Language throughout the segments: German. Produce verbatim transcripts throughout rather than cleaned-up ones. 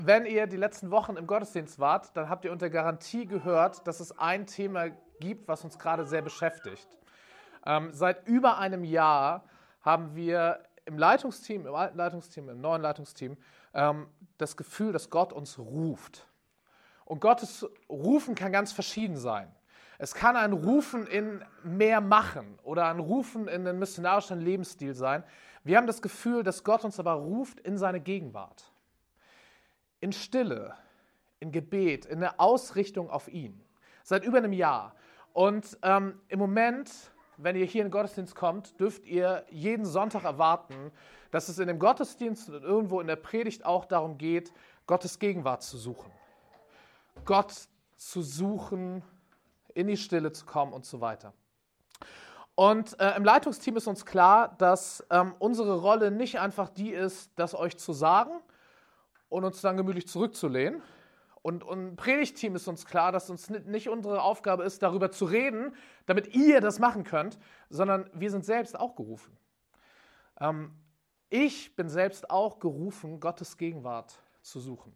Wenn ihr die letzten Wochen im Gottesdienst wart, dann habt ihr unter Garantie gehört, dass es ein Thema gibt, was uns gerade sehr beschäftigt. Ähm, seit über einem Jahr haben wir im Leitungsteam, im alten Leitungsteam, im neuen Leitungsteam ähm, das Gefühl, dass Gott uns ruft. Und Gottes Rufen kann ganz verschieden sein. Es kann ein Rufen in mehr machen oder ein Rufen in einen missionarischen Lebensstil sein. Wir haben das Gefühl, dass Gott uns aber ruft in seine Gegenwart. In Stille, in Gebet, in eine Ausrichtung auf ihn. Seit über einem Jahr. Und ähm, im Moment, wenn ihr hier in den Gottesdienst kommt, dürft ihr jeden Sonntag erwarten, dass es in dem Gottesdienst und irgendwo in der Predigt auch darum geht, Gottes Gegenwart zu suchen. Gott zu suchen, in die Stille zu kommen und so weiter. Und äh, im Leitungsteam ist uns klar, dass ähm, unsere Rolle nicht einfach die ist, das euch zu sagen und uns dann gemütlich zurückzulehnen. Und, und im Predigtteam ist uns klar, dass uns nicht unsere Aufgabe ist, darüber zu reden, damit ihr das machen könnt, sondern wir sind selbst auch gerufen. Ähm, ich bin selbst auch gerufen, Gottes Gegenwart zu suchen.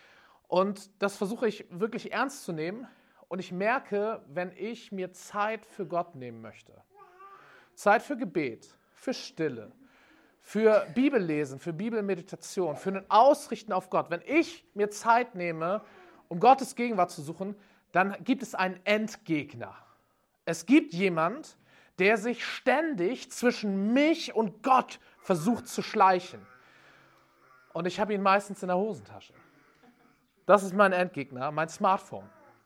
Und das versuche ich wirklich ernst zu nehmen. Und ich merke, wenn ich mir Zeit für Gott nehmen möchte, Zeit für Gebet, für Stille, für Bibellesen, für Bibelmeditation, für ein Ausrichten auf Gott. Wenn ich mir Zeit nehme, um Gottes Gegenwart zu suchen, dann gibt es einen Endgegner. Es gibt jemand, der sich ständig zwischen mich und Gott versucht zu schleichen. Und ich habe ihn meistens in der Hosentasche. Das ist mein Endgegner, mein Smartphone.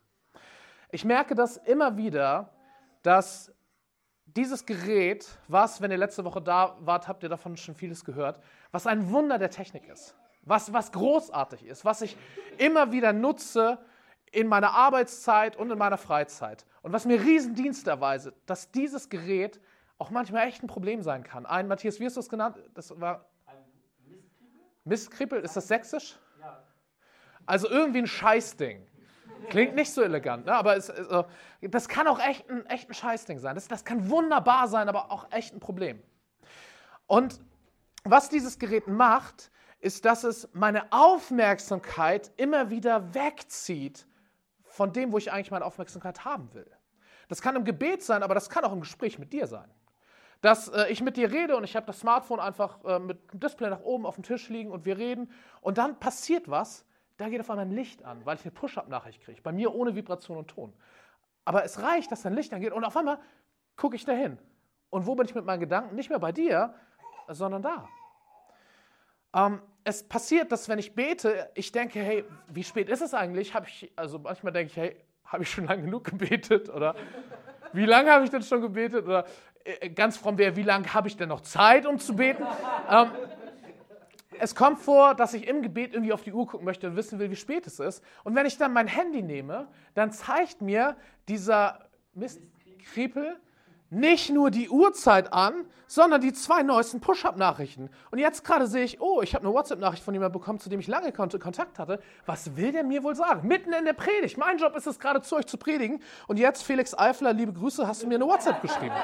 Ich merke das immer wieder, dass dieses Gerät, was, wenn ihr letzte Woche da wart, habt ihr davon schon vieles gehört, was ein Wunder der Technik ist, was, was großartig ist, was ich immer wieder nutze in meiner Arbeitszeit und in meiner Freizeit und was mir Riesendienste erweist, dass dieses Gerät auch manchmal echt ein Problem sein kann. Ein, Matthias, wie hast du es genannt? Das war ein Mistkrippel? Mistkrippel, ist das sächsisch? Ja. Also irgendwie ein Scheißding. Klingt nicht so elegant, ne? Aber es, also, das kann auch echt ein, echt ein Scheißding sein. Das, das kann wunderbar sein, aber auch echt ein Problem. Und was dieses Gerät macht, ist, dass es meine Aufmerksamkeit immer wieder wegzieht von dem, wo ich eigentlich meine Aufmerksamkeit haben will. Das kann im Gebet sein, aber das kann auch im Gespräch mit dir sein. Dass äh, ich mit dir rede und ich habe das Smartphone einfach äh, mit dem Display nach oben auf dem Tisch liegen und wir reden und dann passiert was. Da geht auf einmal ein Licht an, weil ich eine Push-Up-Nachricht kriege. Bei mir ohne Vibration und Ton. Aber es reicht, dass ein Licht angeht und auf einmal gucke ich dahin. Und wo bin ich mit meinen Gedanken? Nicht mehr bei dir, sondern da. Ähm, es passiert, dass wenn ich bete, ich denke, hey, wie spät ist es eigentlich? Hab ich, also manchmal denke ich, hey, habe ich schon lange genug gebetet? Oder wie lange habe ich denn schon gebetet? Oder äh, ganz fromm wäre, wie lange habe ich denn noch Zeit, um zu beten? Ähm, Es kommt vor, dass ich im Gebet irgendwie auf die Uhr gucken möchte und wissen will, wie spät es ist. Und wenn ich dann mein Handy nehme, dann zeigt mir dieser Mistkriepel nicht nur die Uhrzeit an, sondern die zwei neuesten Push-Up-Nachrichten. Und jetzt gerade sehe ich, oh, ich habe eine WhatsApp-Nachricht von jemandem bekommen, zu dem ich lange Kontakt hatte. Was will der mir wohl sagen? Mitten in der Predigt. Mein Job ist es gerade, zu euch zu predigen. Und jetzt, Felix Eifler, liebe Grüße, hast du mir eine WhatsApp geschrieben.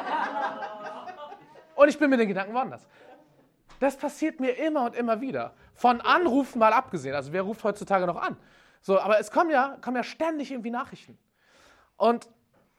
Und ich bin mit den Gedanken woanders. Das passiert mir immer und immer wieder. Von Anrufen mal abgesehen. Also wer ruft heutzutage noch an? So, aber es kommen ja, kommen ja ständig irgendwie Nachrichten. Und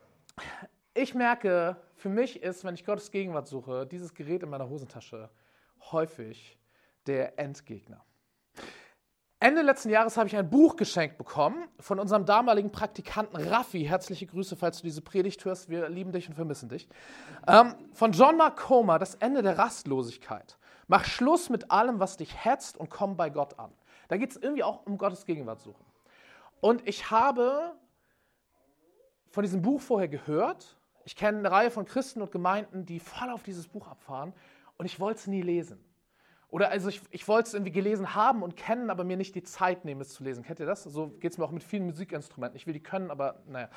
ich merke, für mich ist, wenn ich Gottes Gegenwart suche, dieses Gerät in meiner Hosentasche häufig der Endgegner. Ende letzten Jahres habe ich ein Buch geschenkt bekommen von unserem damaligen Praktikanten Raffi. Herzliche Grüße, falls du diese Predigt hörst. Wir lieben dich und vermissen dich. Ähm, von John Mark Comer, Das Ende der Rastlosigkeit. Mach Schluss mit allem, was dich hetzt und komm bei Gott an. Da geht es irgendwie auch um Gottes Gegenwart suchen. Und ich habe von diesem Buch vorher gehört. Ich kenne eine Reihe von Christen und Gemeinden, die voll auf dieses Buch abfahren. Und ich wollte es nie lesen. Oder also ich, ich wollte es irgendwie gelesen haben und kennen, aber mir nicht die Zeit nehmen, es zu lesen. Kennt ihr das? So geht es mir auch mit vielen Musikinstrumenten. Ich will die können, aber naja.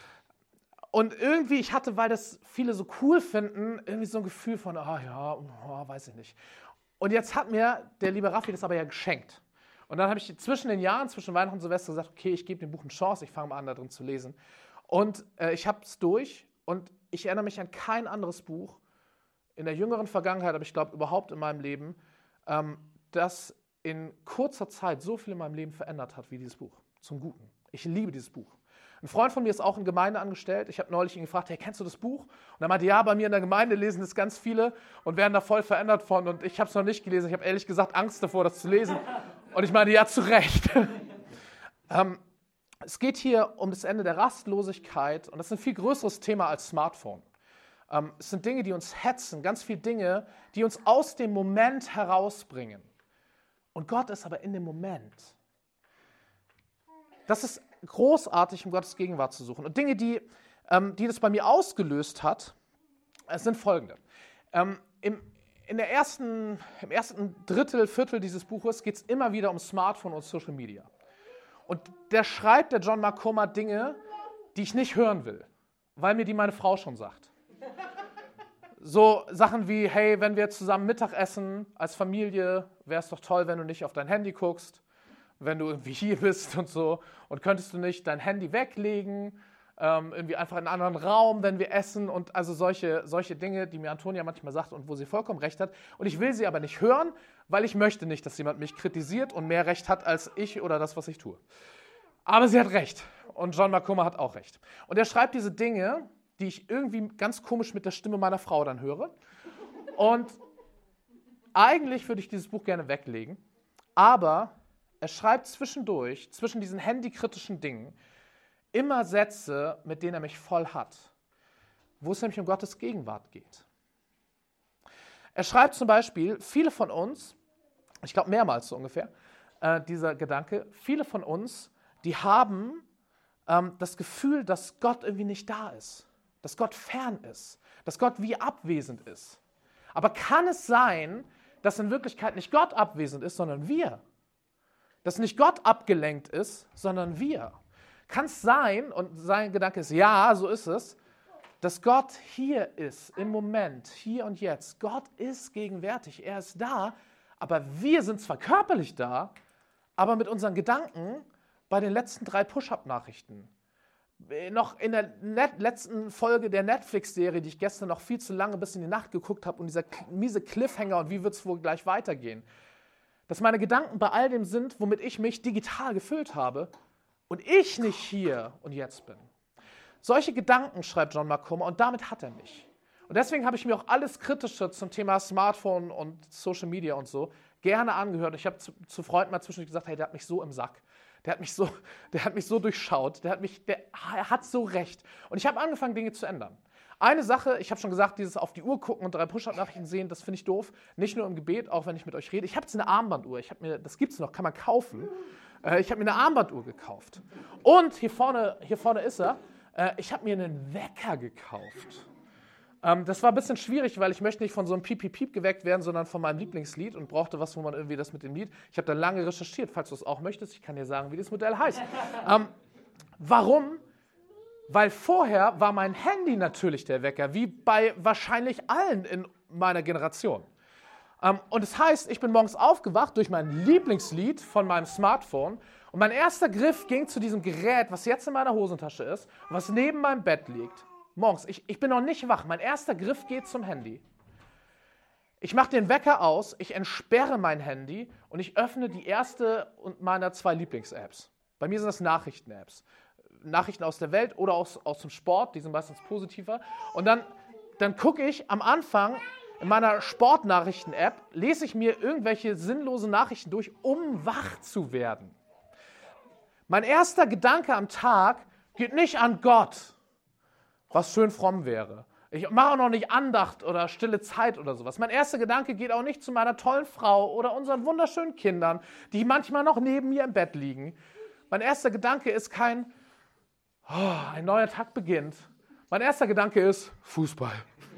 Und irgendwie, ich hatte, weil das viele so cool finden, irgendwie so ein Gefühl von, ah ja, oh, weiß ich nicht. Und jetzt hat mir der liebe Raffi das aber ja geschenkt. Und dann habe ich zwischen den Jahren, zwischen Weihnachten und Silvester gesagt, okay, ich gebe dem Buch eine Chance, ich fange mal an, da drin zu lesen. Und äh, ich habe es durch und ich erinnere mich an kein anderes Buch in der jüngeren Vergangenheit, aber ich glaube überhaupt in meinem Leben, ähm, das in kurzer Zeit so viel in meinem Leben verändert hat wie dieses Buch. Zum Guten. Ich liebe dieses Buch. Ein Freund von mir ist auch in Gemeinde angestellt. Ich habe neulich ihn gefragt, hey, kennst du das Buch? Und er meinte, ja, bei mir in der Gemeinde lesen das ganz viele und werden da voll verändert von. Und ich habe es noch nicht gelesen. Ich habe ehrlich gesagt Angst davor, das zu lesen. Und ich meinte, ja, zu Recht. ähm, es geht hier um das Ende der Rastlosigkeit. Und das ist ein viel größeres Thema als Smartphone. Ähm, es sind Dinge, die uns hetzen. Ganz viele Dinge, die uns aus dem Moment herausbringen. Und Gott ist aber in dem Moment. Das ist großartig, um Gottes Gegenwart zu suchen. Und Dinge, die, ähm, die das bei mir ausgelöst hat, äh, sind folgende. Ähm, im, in der ersten, Im ersten Drittel, Viertel dieses Buches geht es immer wieder um Smartphone und Social Media. Und der schreibt, der John Mark Comer, Dinge, die ich nicht hören will, weil mir die meine Frau schon sagt. So Sachen wie, hey, wenn wir zusammen Mittag essen als Familie, wäre es doch toll, wenn du nicht auf dein Handy guckst, wenn du irgendwie hier bist und so. Und könntest du nicht dein Handy weglegen, ähm, irgendwie einfach in einen anderen Raum, wenn wir essen. Und also solche, solche Dinge, die mir Antonia manchmal sagt und wo sie vollkommen recht hat. Und ich will sie aber nicht hören, weil ich möchte nicht, dass jemand mich kritisiert und mehr Recht hat als ich oder das, was ich tue. Aber sie hat recht. Und John Mark Comer hat auch recht. Und er schreibt diese Dinge, die ich irgendwie ganz komisch mit der Stimme meiner Frau dann höre. Und eigentlich würde ich dieses Buch gerne weglegen, aber er schreibt zwischendurch, zwischen diesen handykritischen Dingen, immer Sätze, mit denen er mich voll hat, wo es nämlich um Gottes Gegenwart geht. Er schreibt zum Beispiel, viele von uns, ich glaube mehrmals so ungefähr, äh, dieser Gedanke, viele von uns, die haben ähm, das Gefühl, dass Gott irgendwie nicht da ist, dass Gott fern ist, dass Gott wie abwesend ist. Aber kann es sein, dass in Wirklichkeit nicht Gott abwesend ist, sondern wir? Dass nicht Gott abgelenkt ist, sondern wir. Kann es sein, und sein Gedanke ist, ja, so ist es, dass Gott hier ist, im Moment, hier und jetzt. Gott ist gegenwärtig, er ist da, aber wir sind zwar körperlich da, aber mit unseren Gedanken bei den letzten drei Push-Up-Nachrichten. Noch in der Net- letzten Folge der Netflix-Serie, die ich gestern noch viel zu lange bis in die Nacht geguckt habe und dieser miese Cliffhanger und wie wird es wohl gleich weitergehen. Dass meine Gedanken bei all dem sind, womit ich mich digital gefüllt habe und ich nicht hier und jetzt bin. Solche Gedanken schreibt John Mark Comer und damit hat er mich. Und deswegen habe ich mir auch alles Kritische zum Thema Smartphone und Social Media und so gerne angehört. Ich habe zu, zu Freunden mal zwischendurch gesagt, hey, der hat mich so im Sack. Der hat mich so, der hat mich so durchschaut. Der hat mich, der, er hat so recht. Und ich habe angefangen, Dinge zu ändern. Eine Sache, ich habe schon gesagt, dieses auf die Uhr gucken und drei Push-Up-Nachrichten sehen, das finde ich doof. Nicht nur im Gebet, auch wenn ich mit euch rede. Ich habe jetzt eine Armbanduhr. Ich habe mir, das gibt es noch, kann man kaufen. Äh, ich habe mir eine Armbanduhr gekauft. Und hier vorne, hier vorne ist er. Äh, ich habe mir einen Wecker gekauft. Ähm, das war ein bisschen schwierig, weil ich möchte nicht von so einem Piep-Piep-Piep geweckt werden, sondern von meinem Lieblingslied und brauchte was, wo man irgendwie das mit dem Lied... Ich habe da lange recherchiert, falls du es auch möchtest. Ich kann dir sagen, wie das Modell heißt. ähm, warum? Weil vorher war mein Handy natürlich der Wecker, wie bei wahrscheinlich allen in meiner Generation. Ähm, und das heißt, ich bin morgens aufgewacht durch mein Lieblingslied von meinem Smartphone und mein erster Griff ging zu diesem Gerät, was jetzt in meiner Hosentasche ist, was neben meinem Bett liegt. Morgens, ich, ich bin noch nicht wach, mein erster Griff geht zum Handy. Ich mache den Wecker aus, ich entsperre mein Handy und ich öffne die erste meiner zwei Lieblings-Apps. Bei mir sind das Nachrichten-Apps. Nachrichten aus der Welt oder aus, aus dem Sport, die sind meistens positiver. Und dann, dann gucke ich am Anfang in meiner Sportnachrichten-App, lese ich mir irgendwelche sinnlosen Nachrichten durch, um wach zu werden. Mein erster Gedanke am Tag geht nicht an Gott, was schön fromm wäre. Ich mache auch noch nicht Andacht oder stille Zeit oder sowas. Mein erster Gedanke geht auch nicht zu meiner tollen Frau oder unseren wunderschönen Kindern, die manchmal noch neben mir im Bett liegen. Mein erster Gedanke ist kein Oh, ein neuer Tag beginnt. Mein erster Gedanke ist Fußball.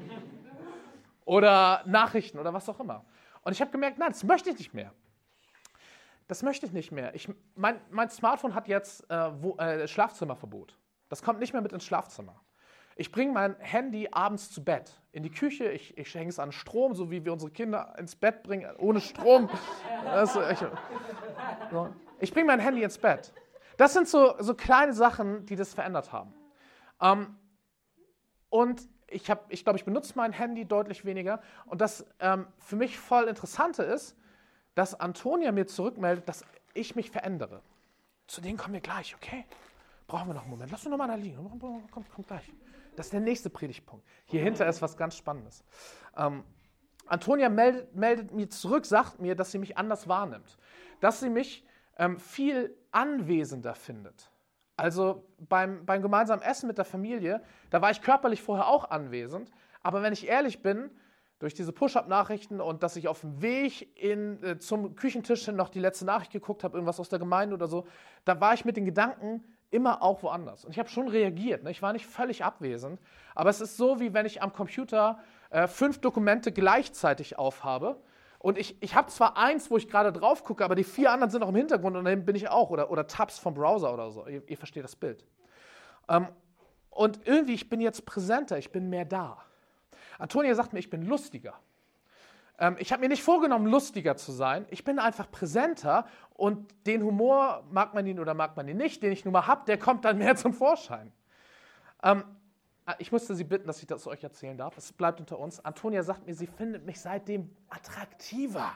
Oder Nachrichten oder was auch immer. Und ich habe gemerkt, nein, das möchte ich nicht mehr. Das möchte ich nicht mehr. Ich, mein, mein Smartphone hat jetzt äh, wo, äh, Schlafzimmerverbot. Das kommt nicht mehr mit ins Schlafzimmer. Ich bringe mein Handy abends zu Bett. In die Küche, ich, ich hänge es an Strom, so wie wir unsere Kinder ins Bett bringen, ohne Strom. Das, ich so. ich bringe mein Handy ins Bett. Das sind so, so kleine Sachen, die das verändert haben. Ähm, und ich, hab, ich glaube, ich benutze mein Handy deutlich weniger. Und das ähm, für mich voll Interessante ist, dass Antonia mir zurückmeldet, dass ich mich verändere. Zu denen kommen wir gleich, okay? Brauchen wir noch einen Moment. Lass uns noch mal da liegen. Komm, komm gleich. Das ist der nächste Predigtpunkt. Hier hinter ist was ganz Spannendes. Ähm, Antonia meldet, meldet mir zurück, sagt mir, dass sie mich anders wahrnimmt. Dass sie mich ähm, viel anwesender findet. Also beim, beim gemeinsamen Essen mit der Familie, da war ich körperlich vorher auch anwesend. Aber wenn ich ehrlich bin, durch diese Push-Up-Nachrichten und dass ich auf dem Weg in, äh, zum Küchentisch hin noch die letzte Nachricht geguckt habe, irgendwas aus der Gemeinde oder so, da war ich mit den Gedanken immer auch woanders. Und ich habe schon reagiert. Ne? Ich war nicht völlig abwesend. Aber es ist so, wie wenn ich am Computer äh, fünf Dokumente gleichzeitig aufhabe. Und ich, ich habe zwar eins, wo ich gerade drauf gucke, aber die vier anderen sind auch im Hintergrund und dann bin ich auch. Oder, oder Tabs vom Browser oder so. Ihr, ihr versteht das Bild. Ähm, und irgendwie, ich bin jetzt präsenter, ich bin mehr da. Antonia sagt mir, ich bin lustiger. Ähm, ich habe mir nicht vorgenommen, lustiger zu sein. Ich bin einfach präsenter und den Humor, mag man ihn oder mag man ihn nicht, den ich nun mal habe, der kommt dann mehr zum Vorschein. Ähm, ich musste sie bitten, dass ich das euch erzählen darf. Es bleibt unter uns. Antonia sagt mir, sie findet mich seitdem attraktiver.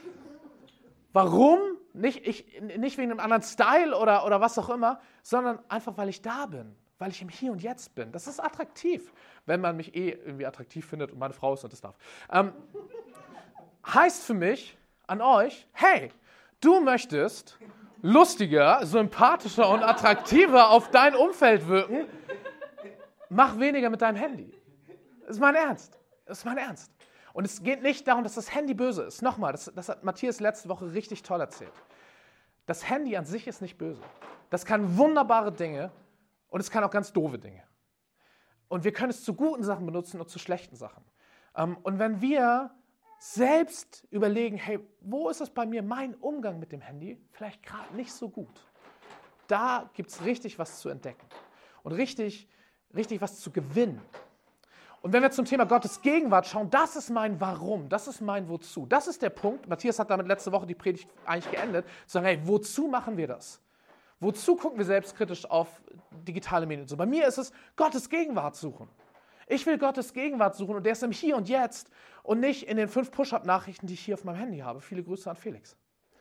Warum? Nicht, ich, nicht wegen einem anderen Style oder, oder was auch immer, sondern einfach, weil ich da bin. Weil ich im Hier und Jetzt bin. Das ist attraktiv, wenn man mich eh irgendwie attraktiv findet und meine Frau ist und das darf. Ähm, heißt für mich an euch, hey, du möchtest lustiger, sympathischer und attraktiver auf dein Umfeld wirken, mach weniger mit deinem Handy. Das ist mein Ernst. Das ist mein Ernst. Und es geht nicht darum, dass das Handy böse ist. Nochmal, das, das hat Matthias letzte Woche richtig toll erzählt. Das Handy an sich ist nicht böse. Das kann wunderbare Dinge und es kann auch ganz doofe Dinge. Und wir können es zu guten Sachen benutzen und zu schlechten Sachen. Und wenn wir selbst überlegen, hey, wo ist es bei mir, mein Umgang mit dem Handy, vielleicht gerade nicht so gut. Da gibt es richtig was zu entdecken und richtig, richtig was zu gewinnen. Und wenn wir zum Thema Gottes Gegenwart schauen, das ist mein Warum, das ist mein Wozu. Das ist der Punkt, Matthias hat damit letzte Woche die Predigt eigentlich geendet, zu sagen, hey, wozu machen wir das? Wozu gucken wir selbstkritisch auf digitale Medien? So, bei mir ist es Gottes Gegenwart suchen. Ich will Gottes Gegenwart suchen und der ist im Hier und Jetzt und nicht in den fünf Push-Up-Nachrichten, die ich hier auf meinem Handy habe. Viele Grüße an Felix.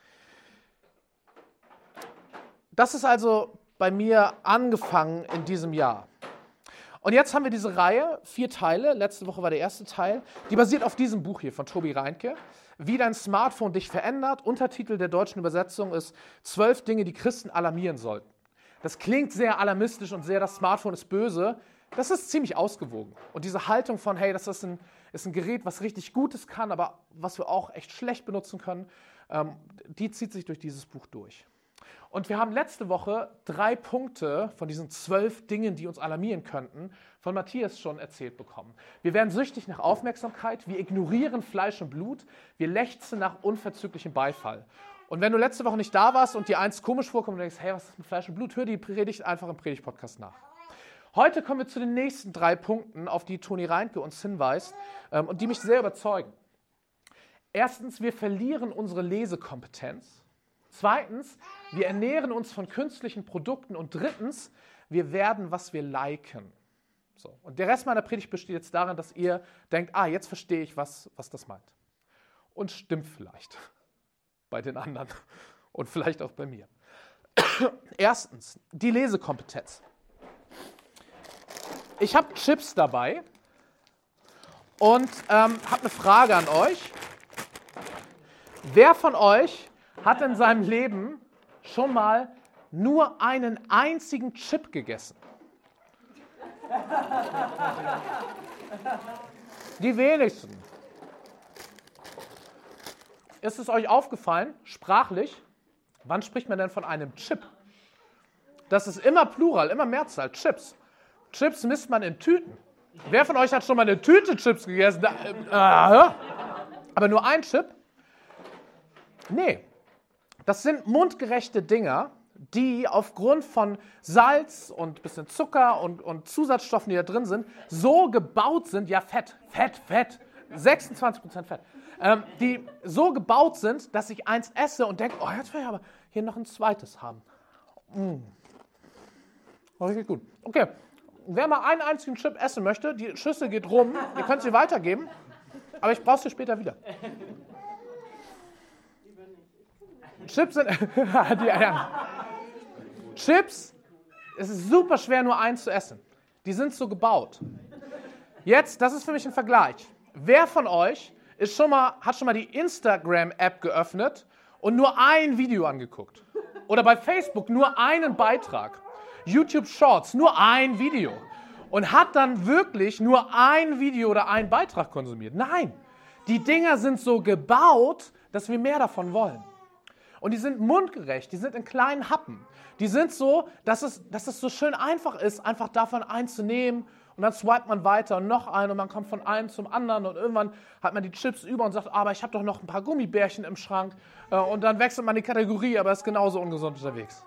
Das ist also bei mir angefangen in diesem Jahr. Und jetzt haben wir diese Reihe, vier Teile. Letzte Woche war der erste Teil. Die basiert auf diesem Buch hier von Tobi Reinke. Wie dein Smartphone dich verändert. Untertitel der deutschen Übersetzung ist zwölf Dinge, die Christen alarmieren sollten. Das klingt sehr alarmistisch und sehr, das Smartphone ist böse. Das ist ziemlich ausgewogen. Und diese Haltung von, hey, das ist ein, ist ein Gerät, was richtig Gutes kann, aber was wir auch echt schlecht benutzen können, ähm, die zieht sich durch dieses Buch durch. Und wir haben letzte Woche drei Punkte von diesen zwölf Dingen, die uns alarmieren könnten, von Matthias schon erzählt bekommen. Wir werden süchtig nach Aufmerksamkeit, wir ignorieren Fleisch und Blut, wir lechzen nach unverzüglichem Beifall. Und wenn du letzte Woche nicht da warst und dir eins komisch vorkommt und denkst, hey, was ist mit Fleisch und Blut, hör die Predigt einfach im Predigt-Podcast nach. Heute kommen wir zu den nächsten drei Punkten, auf die Toni Reinke uns hinweist ähm, und die mich sehr überzeugen. Erstens, wir verlieren unsere Lesekompetenz. Zweitens, wir ernähren uns von künstlichen Produkten. Und drittens, wir werden, was wir liken. So. Und der Rest meiner Predigt besteht jetzt darin, dass ihr denkt, ah, jetzt verstehe ich, was, was das meint. Und stimmt vielleicht bei den anderen und vielleicht auch bei mir. Erstens, die Lesekompetenz. Ich habe Chips dabei und ähm, habe eine Frage an euch. Wer von euch hat in seinem Leben schon mal nur einen einzigen Chip gegessen? Die wenigsten. Ist es euch aufgefallen, sprachlich, wann spricht man denn von einem Chip? Das ist immer Plural, immer Mehrzahl, Chips. Chips misst man in Tüten. Wer von euch hat schon mal eine Tüte Chips gegessen? Da, äh, aber nur ein Chip? Nee. Das sind mundgerechte Dinger, die aufgrund von Salz und ein bisschen Zucker und, und Zusatzstoffen, die da drin sind, so gebaut sind, ja Fett, Fett, Fett, sechsundzwanzig Prozent Fett, ähm, die so gebaut sind, dass ich eins esse und denke, oh, jetzt will ich aber hier noch ein zweites haben. Mm. Richtig gut. Okay, wer mal einen einzigen Chip essen möchte, die Schüssel geht rum, ihr könnt sie weitergeben, aber ich brauche sie später wieder. Chips sind... die, ja. Chips, es ist super schwer, nur eins zu essen. Die sind so gebaut. Jetzt, das ist für mich ein Vergleich. Wer von euch ist schon mal, hat schon mal die Instagram-App geöffnet und nur ein Video angeguckt? Oder bei Facebook nur einen Beitrag? YouTube Shorts, nur ein Video. Und hat dann wirklich nur ein Video oder einen Beitrag konsumiert? Nein, die Dinger sind so gebaut, dass wir mehr davon wollen. Und die sind mundgerecht, die sind in kleinen Happen. Die sind so, dass es, dass es so schön einfach ist, einfach davon einzunehmen. Und dann swipet man weiter und noch einen und man kommt von einem zum anderen und irgendwann hat man die Chips über und sagt, aber ich habe doch noch ein paar Gummibärchen im Schrank. Und dann wechselt man die Kategorie, aber ist genauso ungesund unterwegs.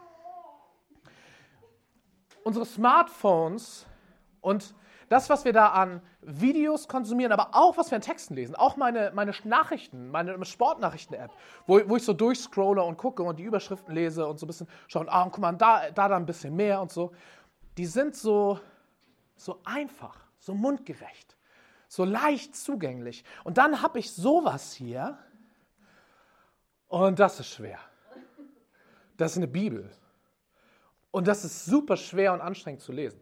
Unsere Smartphones und das, was wir da an Videos konsumieren, aber auch, was wir an Texten lesen, auch meine, meine Nachrichten, meine Sportnachrichten-App, wo, wo ich so durchscrolle und gucke und die Überschriften lese und so ein bisschen schaue, ah, guck mal, da, da, da ein bisschen mehr und so, die sind so... So einfach, so mundgerecht, so leicht zugänglich. Und dann habe ich sowas hier und das ist schwer. Das ist eine Bibel. Und das ist super schwer und anstrengend zu lesen.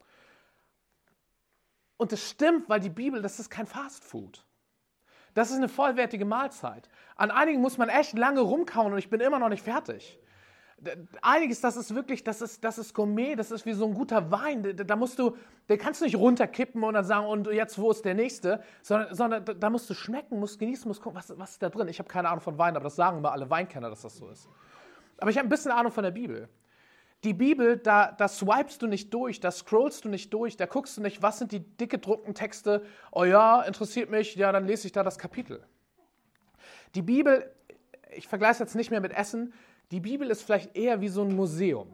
Und das stimmt, weil die Bibel, das ist kein Fastfood. Das ist eine vollwertige Mahlzeit. An einigen muss man echt lange rumkauen und ich bin immer noch nicht fertig. Einiges, das ist wirklich, das ist, das ist Gourmet, das ist wie so ein guter Wein. Da, da musst du, den kannst du nicht runterkippen und dann sagen, und jetzt, wo ist der nächste? Sondern, sondern da musst du schmecken, musst genießen, musst gucken, was, was ist da drin? Ich habe keine Ahnung von Wein, aber das sagen immer alle Weinkenner, dass das so ist. Aber ich habe ein bisschen Ahnung von der Bibel. Die Bibel, da, da swipest du nicht durch, da scrollst du nicht durch, da guckst du nicht, was sind die dick gedruckten Texte? Oh ja, interessiert mich, ja, dann lese ich da das Kapitel. Die Bibel, ich vergleiche es jetzt nicht mehr mit Essen, die Bibel ist vielleicht eher wie so ein Museum.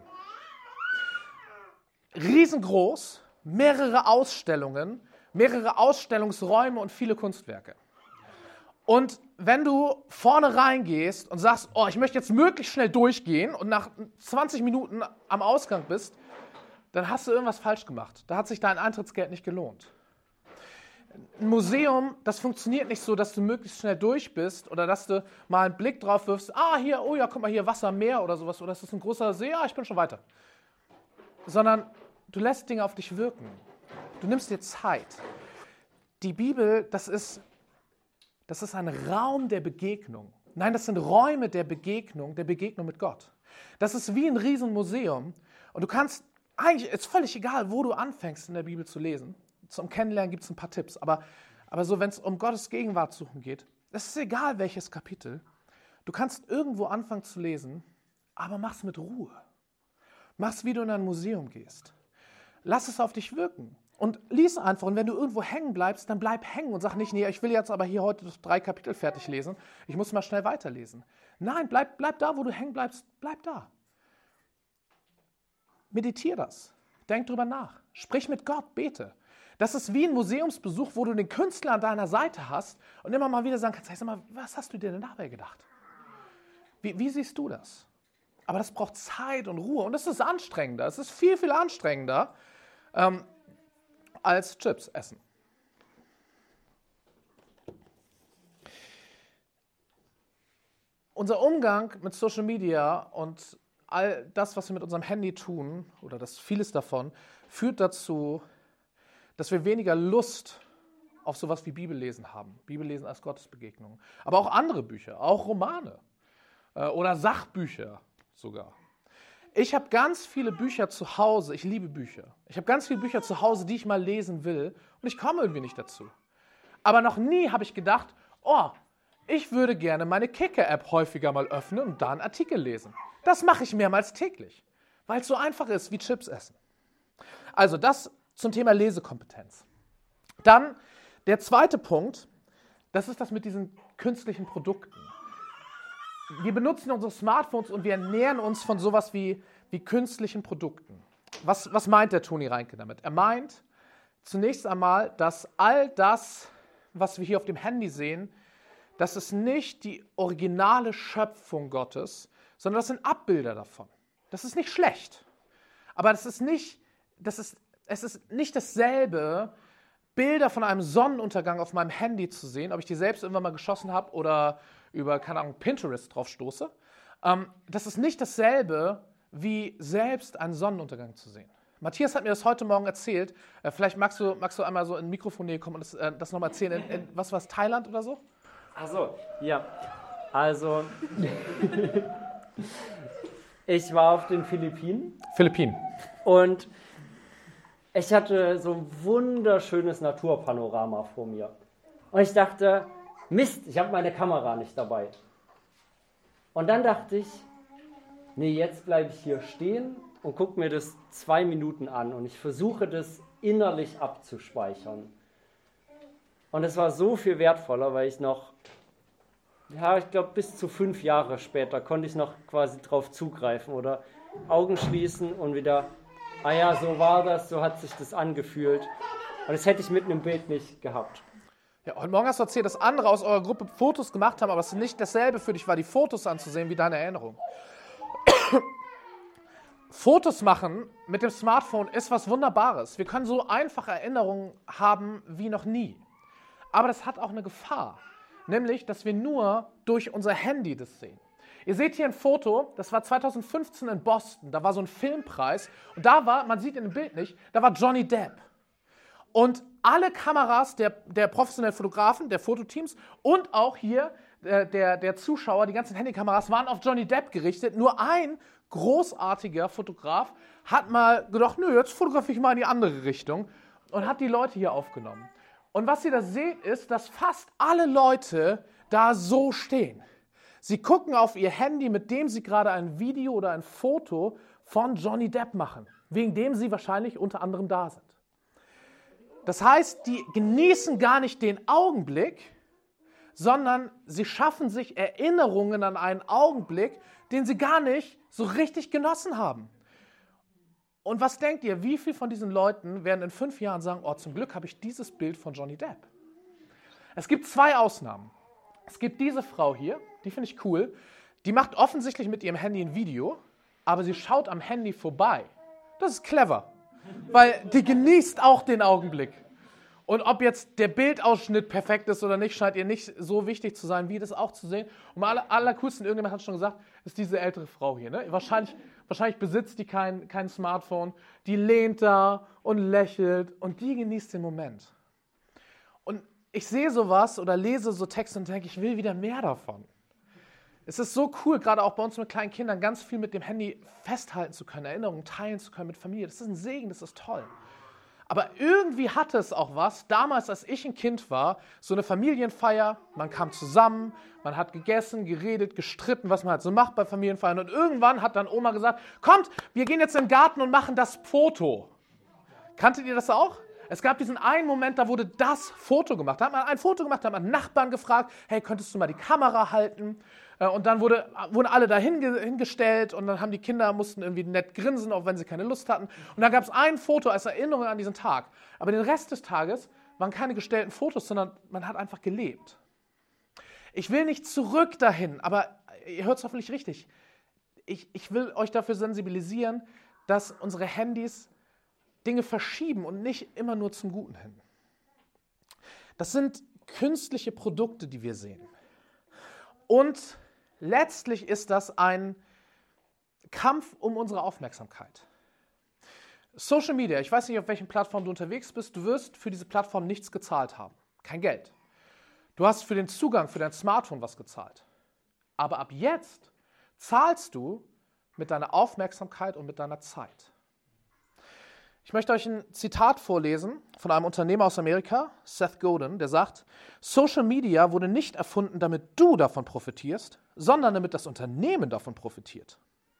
Riesengroß, mehrere Ausstellungen, mehrere Ausstellungsräume und viele Kunstwerke. Und wenn du vorne reingehst und sagst, oh, ich möchte jetzt möglichst schnell durchgehen und nach zwanzig Minuten am Ausgang bist, dann hast du irgendwas falsch gemacht. Da hat sich dein Eintrittsgeld nicht gelohnt. Ein Museum, das funktioniert nicht so, dass du möglichst schnell durch bist oder dass du mal einen Blick drauf wirfst, ah, hier, oh ja, guck mal, hier Wasser, Meer oder sowas, oder ist das ein großer See? Ja, ich bin schon weiter. Sondern du lässt Dinge auf dich wirken. Du nimmst dir Zeit. Die Bibel, das ist, das ist ein Raum der Begegnung. Nein, das sind Räume der Begegnung, der Begegnung mit Gott. Das ist wie ein Riesenmuseum und du kannst, eigentlich ist völlig egal, wo du anfängst in der Bibel zu lesen. Zum Kennenlernen gibt es ein paar Tipps, aber, aber so, wenn es um Gottes Gegenwart suchen geht, es ist egal, welches Kapitel. Du kannst irgendwo anfangen zu lesen, aber mach's mit Ruhe. Mach's, wie du in ein Museum gehst. Lass es auf dich wirken und lies einfach. Und wenn du irgendwo hängen bleibst, dann bleib hängen und sag nicht, nee, ich will jetzt aber hier heute drei Kapitel fertig lesen, ich muss mal schnell weiterlesen. Nein, bleib, bleib da, wo du hängen bleibst, bleib da. Meditier das. Denk drüber nach. Sprich mit Gott, bete. Das ist wie ein Museumsbesuch, wo du den Künstler an deiner Seite hast und immer mal wieder sagen kannst, hey, sag mal, was hast du dir denn dabei gedacht? Wie, wie siehst du das? Aber das braucht Zeit und Ruhe und das ist anstrengender. Es ist viel, viel anstrengender ähm, als Chips essen. Unser Umgang mit Social Media und all das, was wir mit unserem Handy tun, oder das vieles davon, führt dazu, dass wir weniger Lust auf sowas wie Bibellesen haben. Bibellesen als Gottesbegegnung. Aber auch andere Bücher, auch Romane äh, oder Sachbücher sogar. Ich habe ganz viele Bücher zu Hause, ich liebe Bücher. Ich habe ganz viele Bücher zu Hause, die ich mal lesen will und ich komme irgendwie nicht dazu. Aber noch nie habe ich gedacht, oh, ich würde gerne meine Kicker-App häufiger mal öffnen und da einen Artikel lesen. Das mache ich mehrmals täglich, weil es so einfach ist wie Chips essen. Also das zum Thema Lesekompetenz. Dann der zweite Punkt, das ist das mit diesen künstlichen Produkten. Wir benutzen unsere Smartphones und wir ernähren uns von sowas wie, wie künstlichen Produkten. Was, was meint der Toni Reinke damit? Er meint zunächst einmal, dass all das, was wir hier auf dem Handy sehen, das ist nicht die originale Schöpfung Gottes, sondern das sind Abbilder davon. Das ist nicht schlecht, aber das ist nicht, das ist Es ist nicht dasselbe, Bilder von einem Sonnenuntergang auf meinem Handy zu sehen, ob ich die selbst irgendwann mal geschossen habe oder über, keine Ahnung, Pinterest drauf stoße, Ähm, das ist nicht dasselbe, wie selbst einen Sonnenuntergang zu sehen. Matthias hat mir das heute Morgen erzählt. Äh, vielleicht magst du, magst du einmal so in Mikrofonnähe kommen und das, äh, das nochmal erzählen. In, in, was war es, Thailand oder so? Ach so, ja. Also, ich war auf den Philippinen. Philippinen. Und ich hatte so ein wunderschönes Naturpanorama vor mir. Und ich dachte, Mist, ich habe meine Kamera nicht dabei. Und dann dachte ich, nee, jetzt bleibe ich hier stehen und gucke mir das zwei Minuten an. Und ich versuche das innerlich abzuspeichern. Und es war so viel wertvoller, weil ich noch, ja, ich glaube, bis zu fünf Jahre später konnte ich noch quasi drauf zugreifen oder Augen schließen und wieder, ah ja, so war das, so hat sich das angefühlt. Und das hätte ich mit einem Bild nicht gehabt. Ja, heute Morgen hast du erzählt, dass andere aus eurer Gruppe Fotos gemacht haben, aber es nicht dasselbe für dich war, die Fotos anzusehen, wie deine Erinnerung. Fotos machen mit dem Smartphone ist was Wunderbares. Wir können so einfach Erinnerungen haben wie noch nie. Aber das hat auch eine Gefahr, nämlich, dass wir nur durch unser Handy das sehen. Ihr seht hier ein Foto, das war zweitausendfünfzehn in Boston, da war so ein Filmpreis und da war, man sieht in dem Bild nicht, da war Johnny Depp. Und alle Kameras der, der professionellen Fotografen, der Fototeams und auch hier äh, der, der Zuschauer, die ganzen Handykameras waren auf Johnny Depp gerichtet. Nur ein großartiger Fotograf hat mal gedacht, nö, jetzt fotografiere ich mal in die andere Richtung und hat die Leute hier aufgenommen. Und was ihr da seht, ist, dass fast alle Leute da so stehen. Sie gucken auf ihr Handy, mit dem sie gerade ein Video oder ein Foto von Johnny Depp machen, wegen dem sie wahrscheinlich unter anderem da sind. Das heißt, die genießen gar nicht den Augenblick, sondern sie schaffen sich Erinnerungen an einen Augenblick, den sie gar nicht so richtig genossen haben. Und was denkt ihr, wie viele von diesen Leuten werden in fünf Jahren sagen, oh, zum Glück habe ich dieses Bild von Johnny Depp? Es gibt zwei Ausnahmen. Es gibt diese Frau hier, die finde ich cool, die macht offensichtlich mit ihrem Handy ein Video, aber sie schaut am Handy vorbei. Das ist clever. Weil die genießt auch den Augenblick. Und ob jetzt der Bildausschnitt perfekt ist oder nicht, scheint ihr nicht so wichtig zu sein, wie das auch zu sehen. Und am aller, allercoolsten, irgendjemand hat schon gesagt, ist diese ältere Frau hier. Ne? Wahrscheinlich, wahrscheinlich besitzt die kein, kein Smartphone. Die lehnt da und lächelt und die genießt den Moment. Und ich sehe sowas oder lese so Texte und denke, ich will wieder mehr davon. Es ist so cool, gerade auch bei uns mit kleinen Kindern, ganz viel mit dem Handy festhalten zu können, Erinnerungen teilen zu können mit Familie. Das ist ein Segen, das ist toll. Aber irgendwie hatte es auch was, damals, als ich ein Kind war, so eine Familienfeier, man kam zusammen, man hat gegessen, geredet, gestritten, was man halt so macht bei Familienfeiern. Und irgendwann hat dann Oma gesagt, kommt, wir gehen jetzt in den Garten und machen das Foto. Kanntet ihr das auch? Es gab diesen einen Moment, da wurde das Foto gemacht. Da hat man ein Foto gemacht, da hat man Nachbarn gefragt, hey, könntest du mal die Kamera halten? Und dann wurde, wurden alle da hingestellt und dann haben die Kinder, mussten irgendwie nett grinsen, auch wenn sie keine Lust hatten. Und dann gab es ein Foto als Erinnerung an diesen Tag. Aber den Rest des Tages waren keine gestellten Fotos, sondern man hat einfach gelebt. Ich will nicht zurück dahin, aber ihr hört es hoffentlich richtig. Ich, ich will euch dafür sensibilisieren, dass unsere Handys Dinge verschieben und nicht immer nur zum Guten hin. Das sind künstliche Produkte, die wir sehen. Und letztlich ist das ein Kampf um unsere Aufmerksamkeit. Social Media, ich weiß nicht, auf welchen Plattformen du unterwegs bist, du wirst für diese Plattform nichts gezahlt haben. Kein Geld. Du hast für den Zugang für dein Smartphone was gezahlt. Aber ab jetzt zahlst du mit deiner Aufmerksamkeit und mit deiner Zeit. Ich möchte euch ein Zitat vorlesen von einem Unternehmer aus Amerika, Seth Godin, der sagt, Social Media wurde nicht erfunden, damit du davon profitierst, sondern damit das Unternehmen davon profitiert.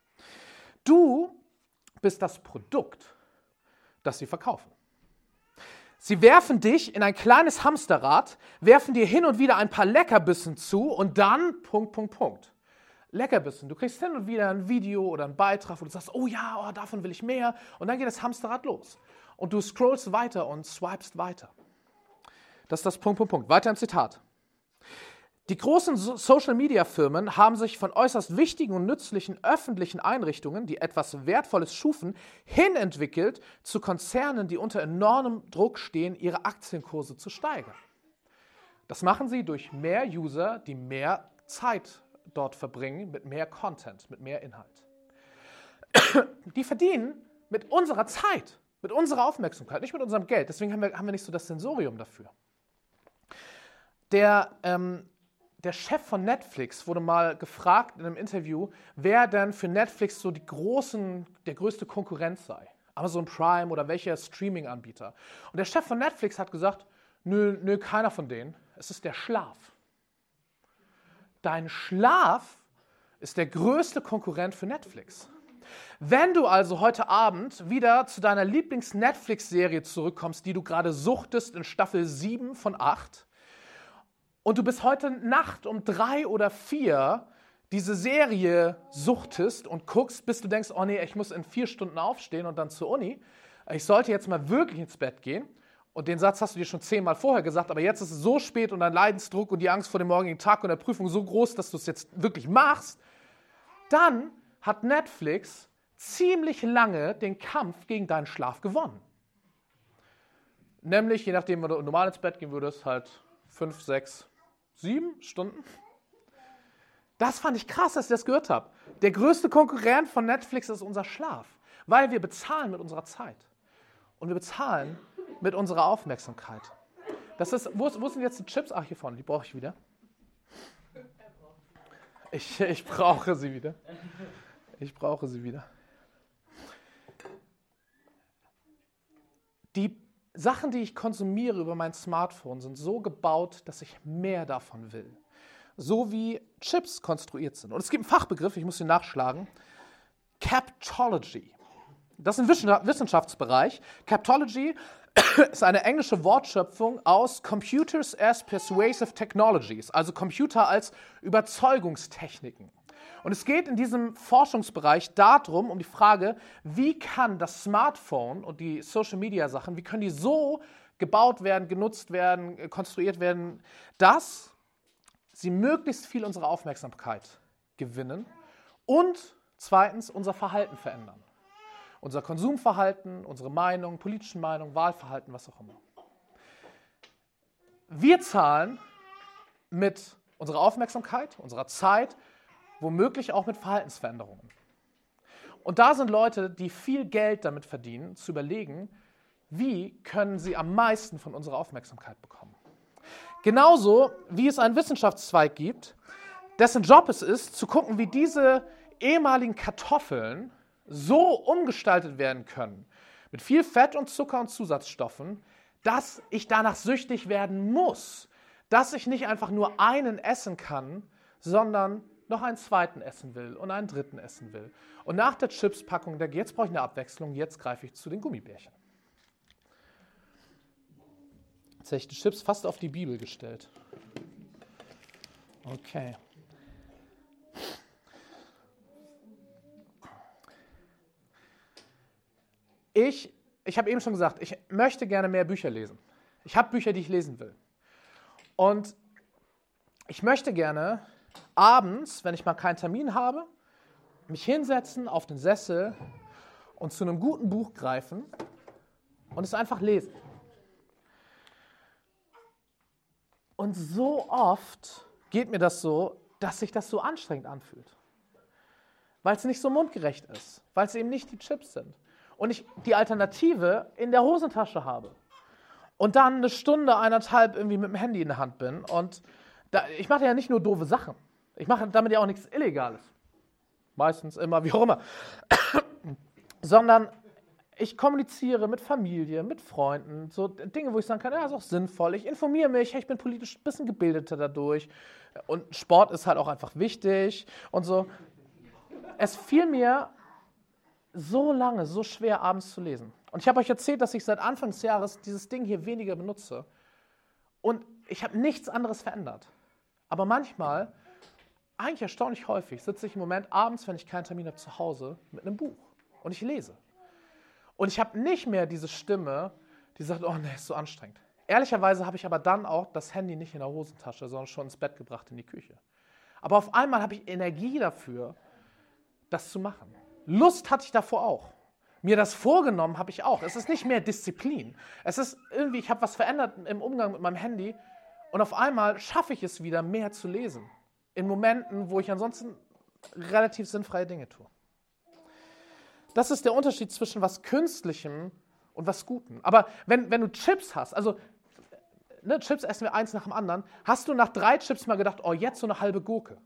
Du bist das Produkt, das sie verkaufen. Sie werfen dich in ein kleines Hamsterrad, werfen dir hin und wieder ein paar Leckerbissen zu und dann Punkt, Punkt, Punkt. Leckerbissen. Du kriegst hin und wieder ein Video oder einen Beitrag, wo du sagst, oh ja, oh, davon will ich mehr. Und dann geht das Hamsterrad los. Und du scrollst weiter und swipest weiter. Das ist das Punkt, Punkt, Punkt. Weiter im Zitat. Die großen Social-Media-Firmen haben sich von äußerst wichtigen und nützlichen öffentlichen Einrichtungen, die etwas Wertvolles schufen, hinentwickelt zu Konzernen, die unter enormem Druck stehen, ihre Aktienkurse zu steigern. Das machen sie durch mehr User, die mehr Zeit dort verbringen mit mehr Content, mit mehr Inhalt. Die verdienen mit unserer Zeit, mit unserer Aufmerksamkeit, nicht mit unserem Geld. Deswegen haben wir, haben wir nicht so das Sensorium dafür. Der, ähm, der Chef von Netflix wurde mal gefragt in einem Interview, wer denn für Netflix so die großen, der größte Konkurrent sei. Amazon Prime oder welcher Streaming-Anbieter. Und der Chef von Netflix hat gesagt, nö, nö, keiner von denen. Es ist der Schlaf. Dein Schlaf ist der größte Konkurrent für Netflix. Wenn du also heute Abend wieder zu deiner Lieblings-Netflix-Serie zurückkommst, die du gerade suchtest in Staffel sieben von acht, und du bis heute Nacht um drei oder vier diese Serie suchtest und guckst, bis du denkst, oh nee, ich muss in vier Stunden aufstehen und dann zur Uni, ich sollte jetzt mal wirklich ins Bett gehen, und den Satz hast du dir schon zehnmal vorher gesagt, aber jetzt ist es so spät und dein Leidensdruck und die Angst vor dem morgigen Tag und der Prüfung so groß, dass du es jetzt wirklich machst, dann hat Netflix ziemlich lange den Kampf gegen deinen Schlaf gewonnen. Nämlich, je nachdem, wenn du normal ins Bett gehen würdest, halt fünf, sechs, sieben Stunden. Das fand ich krass, dass ich das gehört habe. Der größte Konkurrent von Netflix ist unser Schlaf, weil wir bezahlen mit unserer Zeit. Und wir bezahlen mit unserer Aufmerksamkeit. Das ist, wo, wo sind jetzt die Chips? Ach, hier vorne, die brauche ich wieder. Ich, ich brauche sie wieder. Ich brauche sie wieder. Die Sachen, die ich konsumiere über mein Smartphone, sind so gebaut, dass ich mehr davon will. So wie Chips konstruiert sind. Und es gibt einen Fachbegriff, ich muss ihn nachschlagen, Captology. Das ist ein Wissenschaftsbereich. Captology ist eine englische Wortschöpfung aus Computers as Persuasive Technologies, also Computer als Überzeugungstechniken. Und es geht in diesem Forschungsbereich darum, um die Frage, wie kann das Smartphone und die Social-Media-Sachen, wie können die so gebaut werden, genutzt werden, konstruiert werden, dass sie möglichst viel unserer Aufmerksamkeit gewinnen und zweitens unser Verhalten verändern. Unser Konsumverhalten, unsere Meinung, politischen Meinung, Wahlverhalten, was auch immer. Wir zahlen mit unserer Aufmerksamkeit, unserer Zeit, womöglich auch mit Verhaltensveränderungen. Und da sind Leute, die viel Geld damit verdienen, zu überlegen, wie können sie am meisten von unserer Aufmerksamkeit bekommen. Genauso wie es einen Wissenschaftszweig gibt, dessen Job es ist, zu gucken, wie diese ehemaligen Kartoffeln so umgestaltet werden können, mit viel Fett und Zucker und Zusatzstoffen, dass ich danach süchtig werden muss, dass ich nicht einfach nur einen essen kann, sondern noch einen zweiten essen will und einen dritten essen will. Und nach der Chips-Packung, jetzt brauche ich eine Abwechslung, jetzt greife ich zu den Gummibärchen. Jetzt hätte ich die Chips fast auf die Bibel gestellt. Okay. Ich, ich habe eben schon gesagt, ich möchte gerne mehr Bücher lesen. Ich habe Bücher, die ich lesen will. Und ich möchte gerne abends, wenn ich mal keinen Termin habe, mich hinsetzen auf den Sessel und zu einem guten Buch greifen und es einfach lesen. Und so oft geht mir das so, dass sich das so anstrengend anfühlt. Weil es nicht so mundgerecht ist, weil es eben nicht die Chips sind. Und ich die Alternative in der Hosentasche habe. Und dann eine Stunde, eineinhalb irgendwie mit dem Handy in der Hand bin. Und da, ich mache ja nicht nur doofe Sachen. Ich mache damit ja auch nichts Illegales. Meistens, immer, wie auch immer. Sondern ich kommuniziere mit Familie, mit Freunden. So Dinge, wo ich sagen kann, ja, ist auch sinnvoll. Ich informiere mich, ich bin politisch ein bisschen gebildeter dadurch. Und Sport ist halt auch einfach wichtig. Und so. Es fiel mir so lange, so schwer, abends zu lesen. Und ich habe euch erzählt, dass ich seit Anfang des Jahres dieses Ding hier weniger benutze. Und ich habe nichts anderes verändert. Aber manchmal, eigentlich erstaunlich häufig, sitze ich im Moment abends, wenn ich keinen Termin habe, zu Hause mit einem Buch. Und ich lese. Und ich habe nicht mehr diese Stimme, die sagt, oh nee, ist so anstrengend. Ehrlicherweise habe ich aber dann auch das Handy nicht in der Hosentasche, sondern schon ins Bett gebracht in die Küche. Aber auf einmal habe ich Energie dafür, das zu machen. Lust hatte ich davor auch. Mir das vorgenommen habe ich auch. Es ist nicht mehr Disziplin. Es ist irgendwie, ich habe was verändert im Umgang mit meinem Handy und auf einmal schaffe ich es wieder, mehr zu lesen. in Momenten, wo ich ansonsten relativ sinnfreie Dinge tue. Das ist der Unterschied zwischen was Künstlichem und was Gutem. Aber wenn, wenn du Chips hast, also ne, Chips essen wir eins nach dem anderen, hast du nach drei Chips mal gedacht, oh, jetzt so eine halbe Gurke.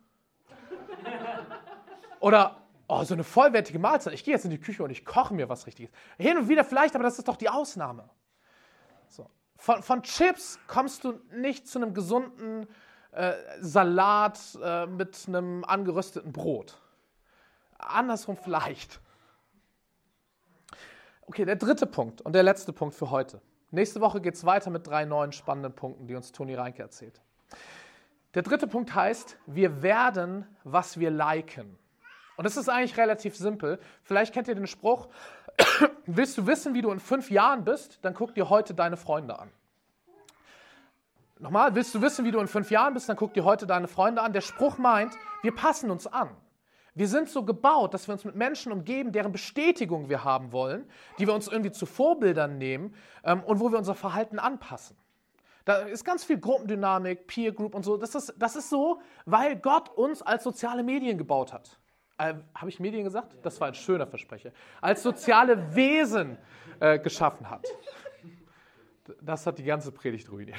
Oder, oh, so eine vollwertige Mahlzeit. Ich gehe jetzt in die Küche und ich koche mir was Richtiges. Hin und wieder vielleicht, aber das ist doch die Ausnahme. So. Von, von Chips kommst du nicht zu einem gesunden äh, Salat äh, mit einem angerösteten Brot. Andersrum vielleicht. Okay, der dritte Punkt und der letzte Punkt für heute. Nächste Woche geht es weiter mit drei neuen spannenden Punkten, die uns Toni Reinke erzählt. Der dritte Punkt heißt, wir werden, was wir liken. Und das ist eigentlich relativ simpel. Vielleicht kennt ihr den Spruch, willst du wissen, wie du in fünf Jahren bist, dann guck dir heute deine Freunde an. Nochmal, willst du wissen, wie du in fünf Jahren bist, dann guck dir heute deine Freunde an. Der Spruch meint, wir passen uns an. Wir sind so gebaut, dass wir uns mit Menschen umgeben, deren Bestätigung wir haben wollen, die wir uns irgendwie zu Vorbildern nehmen ähm, und wo wir unser Verhalten anpassen. Da ist ganz viel Gruppendynamik, Peer Group und so. Das ist, das ist so, weil Gott uns als soziale Medien gebaut hat. Äh, Habe ich Medien gesagt? Das war ein schöner Versprecher. Als soziale Wesen äh, geschaffen hat. Das hat die ganze Predigt ruiniert.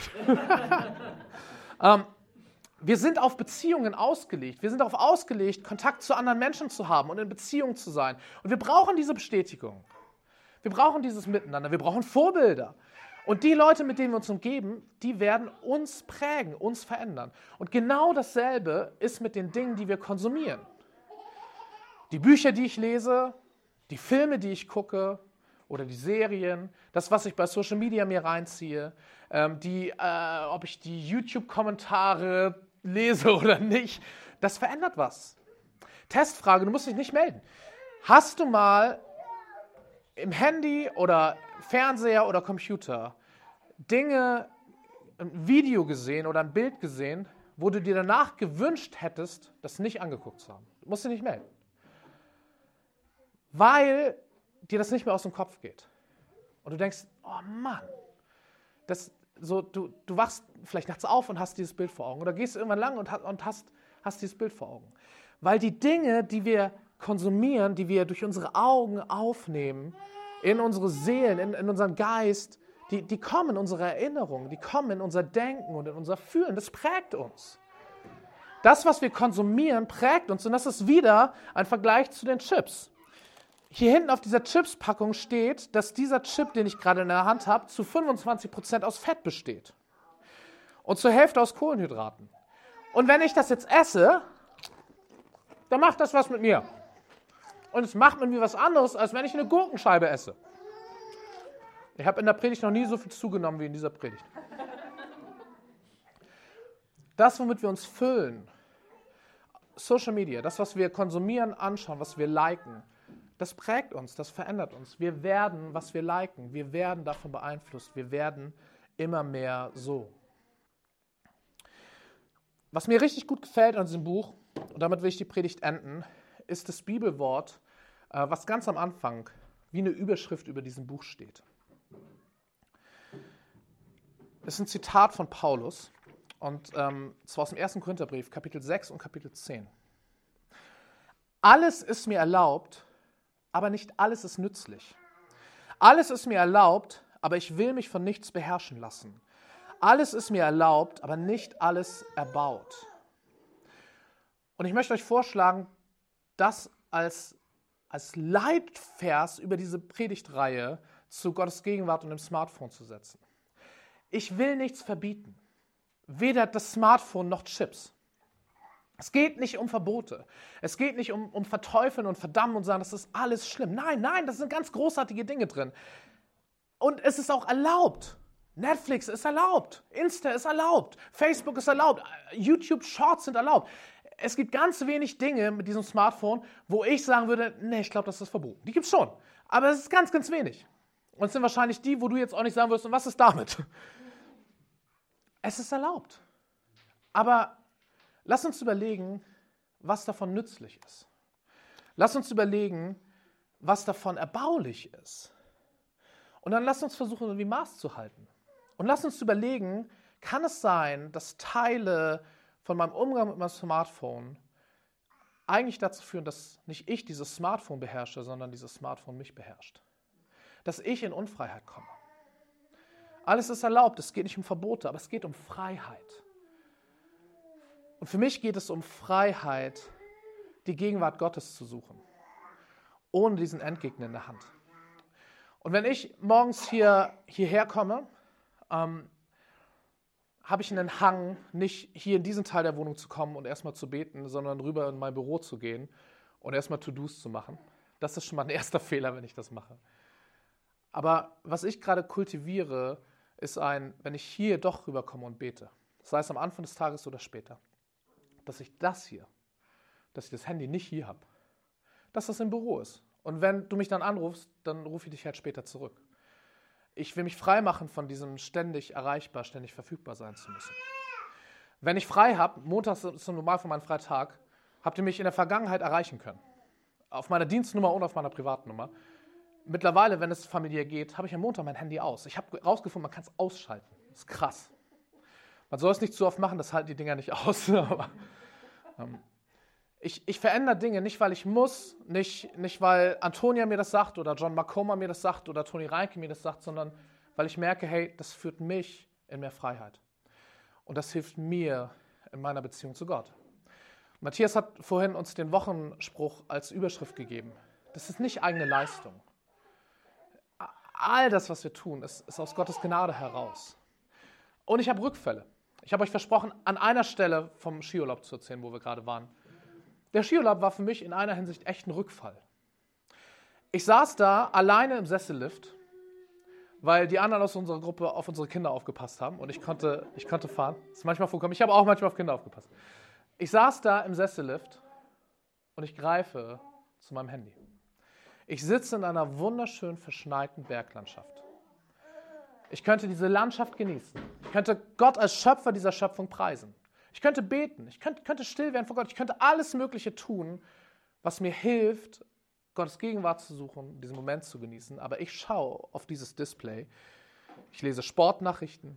ähm, Wir sind auf Beziehungen ausgelegt. Wir sind darauf ausgelegt, Kontakt zu anderen Menschen zu haben und in Beziehung zu sein. Und wir brauchen diese Bestätigung. Wir brauchen dieses Miteinander. Wir brauchen Vorbilder. Und die Leute, mit denen wir uns umgeben, die werden uns prägen, uns verändern. Und genau dasselbe ist mit den Dingen, die wir konsumieren. Die Bücher, die ich lese, die Filme, die ich gucke oder die Serien, das, was ich bei Social Media mir reinziehe, ähm, die, äh, ob ich die YouTube-Kommentare lese oder nicht, das verändert was. Testfrage, du musst dich nicht melden. Hast du mal im Handy oder Fernseher oder Computer Dinge, ein Video gesehen oder ein Bild gesehen, wo du dir danach gewünscht hättest, das nicht angeguckt zu haben? Du musst dich nicht melden. Weil dir das nicht mehr aus dem Kopf geht. Und du denkst, oh Mann, das, so, du, du wachst vielleicht nachts auf und hast dieses Bild vor Augen. Oder gehst irgendwann lang und, und hast, hast dieses Bild vor Augen. Weil die Dinge, die wir konsumieren, die wir durch unsere Augen aufnehmen, in unsere Seelen, in, in unseren Geist, die, die kommen in unsere Erinnerungen, die kommen in unser Denken und in unser Fühlen. Das prägt uns. Das, was wir konsumieren, prägt uns. Und das ist wieder ein Vergleich zu den Chips. Hier hinten auf dieser Chips-Packung steht, dass dieser Chip, den ich gerade in der Hand habe, zu fünfundzwanzig Prozent aus Fett besteht. Und zur Hälfte aus Kohlenhydraten. Und wenn ich das jetzt esse, dann macht das was mit mir. Und es macht mit mir was anderes, als wenn ich eine Gurkenscheibe esse. Ich habe in der Predigt noch nie so viel zugenommen wie in dieser Predigt. Das, womit wir uns füllen, Social Media, das, was wir konsumieren, anschauen, was wir liken, das prägt uns, das verändert uns. Wir werden, was wir liken, wir werden davon beeinflusst, wir werden immer mehr so. Was mir richtig gut gefällt an diesem Buch, und damit will ich die Predigt enden, ist das Bibelwort, was ganz am Anfang wie eine Überschrift über diesem Buch steht. Das ist ein Zitat von Paulus, und ähm, zwar aus dem ersten Korintherbrief, Kapitel sechs und Kapitel zehn. Alles ist mir erlaubt, aber nicht alles ist nützlich. Alles ist mir erlaubt, aber ich will mich von nichts beherrschen lassen. Alles ist mir erlaubt, aber nicht alles erbaut. Und ich möchte euch vorschlagen, das als, als Leitvers über diese Predigtreihe zu Gottes Gegenwart und dem Smartphone zu setzen. Ich will nichts verbieten. Weder das Smartphone noch Chips. Es geht nicht um Verbote. Es geht nicht um, um Verteufeln und Verdammen und sagen, das ist alles schlimm. Nein, nein, das sind ganz großartige Dinge drin. Und es ist auch erlaubt. Netflix ist erlaubt. Insta ist erlaubt. Facebook ist erlaubt. YouTube Shorts sind erlaubt. Es gibt ganz wenig Dinge mit diesem Smartphone, wo ich sagen würde, nee, ich glaube, das ist verboten. Die gibt es schon. Aber es ist ganz, ganz wenig. Und es sind wahrscheinlich die, wo du jetzt auch nicht sagen wirst, und was ist damit? Es ist erlaubt. Aber lass uns überlegen, was davon nützlich ist. Lass uns überlegen, was davon erbaulich ist. Und dann lass uns versuchen, irgendwie Maß zu halten. Und lass uns überlegen, kann es sein, dass Teile von meinem Umgang mit meinem Smartphone eigentlich dazu führen, dass nicht ich dieses Smartphone beherrsche, sondern dieses Smartphone mich beherrscht. Dass ich in Unfreiheit komme. Alles ist erlaubt, es geht nicht um Verbote, aber es geht um Freiheit. Und für mich geht es um Freiheit, die Gegenwart Gottes zu suchen, ohne diesen Endgegner in der Hand. Und wenn ich morgens hier, hierher komme, ähm, habe ich einen Hang, nicht hier in diesen Teil der Wohnung zu kommen und erstmal zu beten, sondern rüber in mein Büro zu gehen und erstmal To-Dos zu machen. Das ist schon mal ein erster Fehler, wenn ich das mache. Aber was ich gerade kultiviere, ist ein, wenn ich hier doch rüberkomme und bete, sei es am Anfang des Tages oder später, dass ich das hier, dass ich das Handy nicht hier habe, dass das im Büro ist. Und wenn du mich dann anrufst, dann rufe ich dich halt später zurück. Ich will mich frei machen von diesem ständig erreichbar, ständig verfügbar sein zu müssen. Wenn ich frei habe, montags ist so normal von meinem Freitag, habt ihr mich in der Vergangenheit erreichen können. Auf meiner Dienstnummer und auf meiner Privatnummer. Mittlerweile, wenn es familiär geht, habe ich am Montag mein Handy aus. Ich habe herausgefunden, man kann es ausschalten. Das ist krass. Man soll es nicht zu oft machen, das halten die Dinger nicht aus. Aber, ähm, ich, ich verändere Dinge nicht, weil ich muss, nicht, nicht weil Antonia mir das sagt oder John Makoma mir das sagt oder Toni Reinke mir das sagt, sondern weil ich merke, hey, das führt mich in mehr Freiheit. Und das hilft mir in meiner Beziehung zu Gott. Matthias hat vorhin uns den Wochenspruch als Überschrift gegeben. Das ist nicht eigene Leistung. All das, was wir tun, ist, ist aus Gottes Gnade heraus. Und ich habe Rückfälle. Ich habe euch versprochen, an einer Stelle vom Skiurlaub zu erzählen, wo wir gerade waren. Der Skiurlaub war für mich in einer Hinsicht echt ein Rückfall. Ich saß da alleine im Sessellift, weil die anderen aus unserer Gruppe auf unsere Kinder aufgepasst haben und ich konnte, ich konnte fahren. Das ist manchmal vorgekommen. Ich habe auch manchmal auf Kinder aufgepasst. Ich saß da im Sessellift und ich greife zu meinem Handy. Ich sitze in einer wunderschön verschneiten Berglandschaft. Ich könnte diese Landschaft genießen. Ich könnte Gott als Schöpfer dieser Schöpfung preisen. Ich könnte beten. Ich könnte, könnte still werden vor Gott. Ich könnte alles Mögliche tun, was mir hilft, Gottes Gegenwart zu suchen, diesen Moment zu genießen. Aber ich schaue auf dieses Display. Ich lese Sportnachrichten,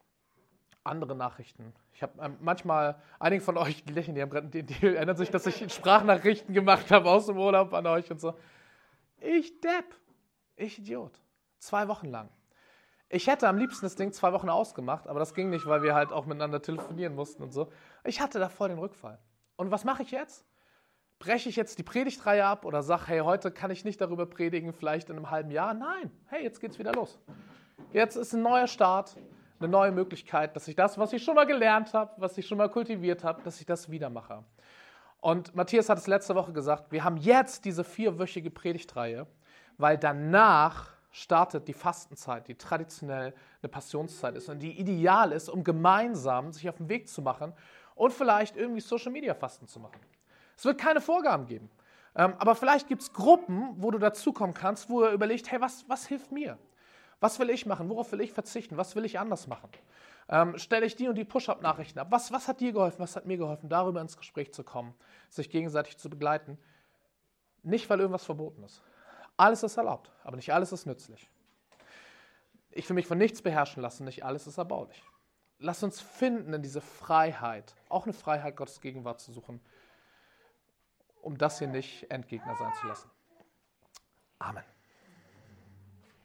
andere Nachrichten. Ich habe ähm, manchmal, einige von euch, die lächeln, die, haben grad, die, die erinnern sich, dass ich Sprachnachrichten gemacht habe aus dem Urlaub an euch und so. Ich Depp, ich Idiot. Zwei Wochen lang. Ich hätte am liebsten das Ding zwei Wochen ausgemacht, aber das ging nicht, weil wir halt auch miteinander telefonieren mussten und so. Ich hatte da voll den Rückfall. Und was mache ich jetzt? Breche ich jetzt die Predigtreihe ab oder sage, hey, heute kann ich nicht darüber predigen, vielleicht in einem halben Jahr? Nein, hey, jetzt geht's wieder los. Jetzt ist ein neuer Start, eine neue Möglichkeit, dass ich das, was ich schon mal gelernt habe, was ich schon mal kultiviert habe, dass ich das wieder mache. Und Matthias hat es letzte Woche gesagt, wir haben jetzt diese vierwöchige Predigtreihe, weil danach startet die Fastenzeit, die traditionell eine Passionszeit ist und die ideal ist, um gemeinsam sich auf den Weg zu machen und vielleicht irgendwie Social-Media-Fasten zu machen. Es wird keine Vorgaben geben, ähm, aber vielleicht gibt es Gruppen, wo du dazukommen kannst, wo du überlegst, hey, was, was hilft mir? Was will ich machen? Worauf will ich verzichten? Was will ich anders machen? Ähm, stelle ich die und die Push-Up-Nachrichten ab? Was, was hat dir geholfen? Was hat mir geholfen? Darüber ins Gespräch zu kommen, sich gegenseitig zu begleiten. Nicht, weil irgendwas verboten ist. Alles ist erlaubt, aber nicht alles ist nützlich. Ich will mich von nichts beherrschen lassen, nicht alles ist erbaulich. Lass uns finden in diese Freiheit, auch eine Freiheit, Gottes Gegenwart zu suchen, um das hier nicht Endgegner sein zu lassen. Amen.